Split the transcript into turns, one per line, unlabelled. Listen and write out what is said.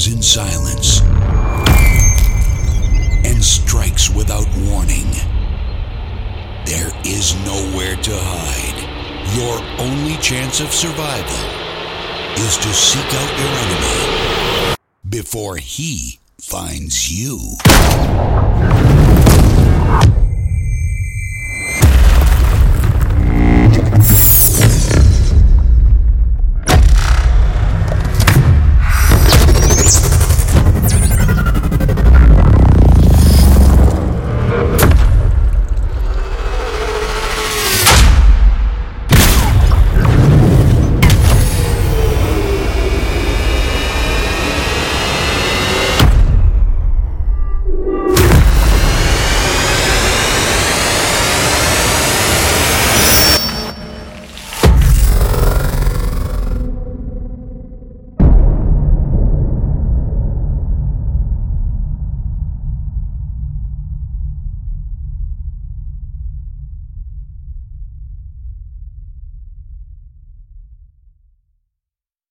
moves in silence and strikes without warning. There is nowhere to hide. Your only chance of survival is to seek out your enemy before he finds you.